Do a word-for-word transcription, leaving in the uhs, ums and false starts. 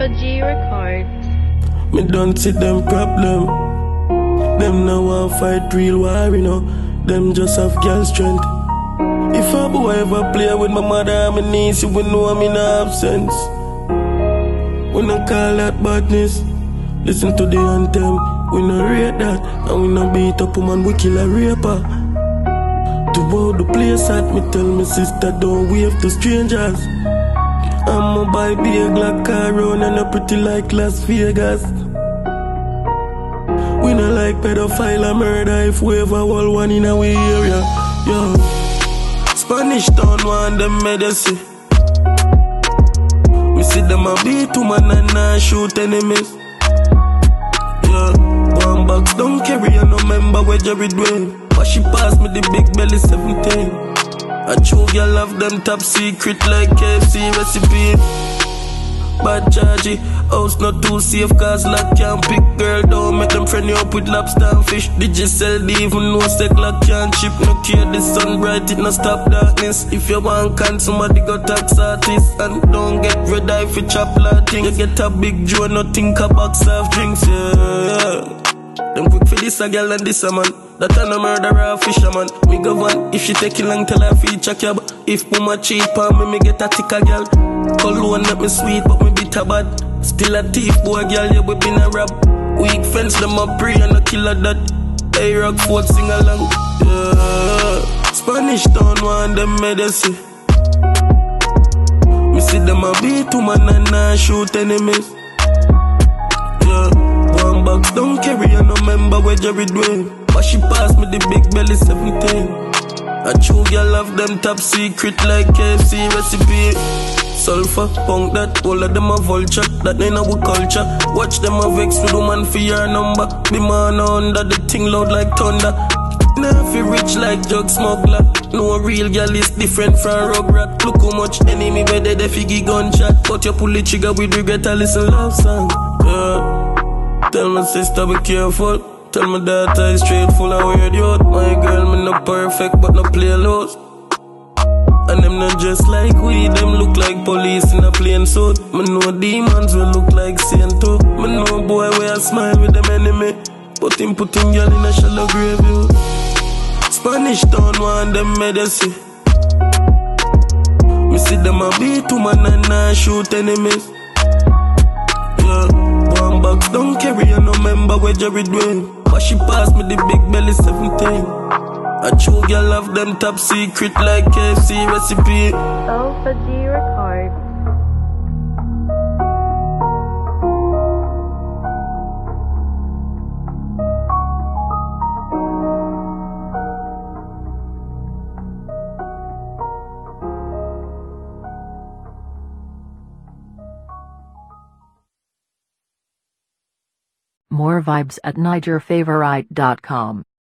Alpha G Records. Me don't see them problem. Them now want fight real war, you know. Them just have girl strength. If a boy ever play with my mother and my niece, you will know I'm in absence. We don't call that badness. Listen to the anthem. We no rate that, and we no beat up a man, we kill a raper. To wow the place at me, tell me sister don't wave to strangers. I'm a buy big like car round and a pretty like Las Vegas. We no like pedophile and murder if we ever hold one in our area. Yo, Spanish town want them medicine. We see them a beat woman and not shoot enemies. Yeah, one box don't carry a no member where Jerry Dwayne. But she passed me the big belly seventeen. I true girl love them top secret like K F C recipe. Bad chargy, house not too safe cause lock can't pick. Girl don't make them friend you up with lobster and fish. Did you sell the even no sec lock can't chip. No care the sun bright it no stop darkness. If you want can somebody go tax artist. And don't get red eye for chop thing. You get a big joe no think a box of drinks, yeah. Them quick for this a girl and this a man. That a no murderer or fisherman. Me go one, if she take it long till I feature cab. If mama cheap on me, me get a thicker girl. Cologne not me sweet but me bitter bad. Still a thief boy girl, yeah we been a rob. Weak fence them a pray and a killer that. Hey rock fort sing along, yeah. Spanish town want them medicine. Me see them a beat woman and not shoot enemies. Yeah, one box don't carry a no member where Jerry Dwayne. But she passed me the big belly seventeen. I true girl love them top secret like K F C recipe. Sulfur, punk that, all of them a vulture. That ain't our culture. Watch them a vex with woman for your number. The man under the thing loud like thunder. Now feel rich like drug smuggler. No real girl is different from Rugrat. Look how much enemy where they figgy gunshot. But you pull the trigger with regret and listen love song. Yeah. Tell my sister be careful. Tell my daughter is straight full of weird youth. My girl me no perfect but no play lows. And them not just like we, them look like police in a plain suit. Me know demons will look like Saint too. Me know boy where I smile with them enemy. But him put him girl in a shallow grave, yo. Spanish town want them medicine. Me see them a beat woman and not shoot enemies. Yeah, one box don't carry a no member where Jerry Dwayne. But she passed me the big belly seventeen. I true girl love them top secret like K F C recipe. Alpha G Records. More vibes at Niger Favorite dot com.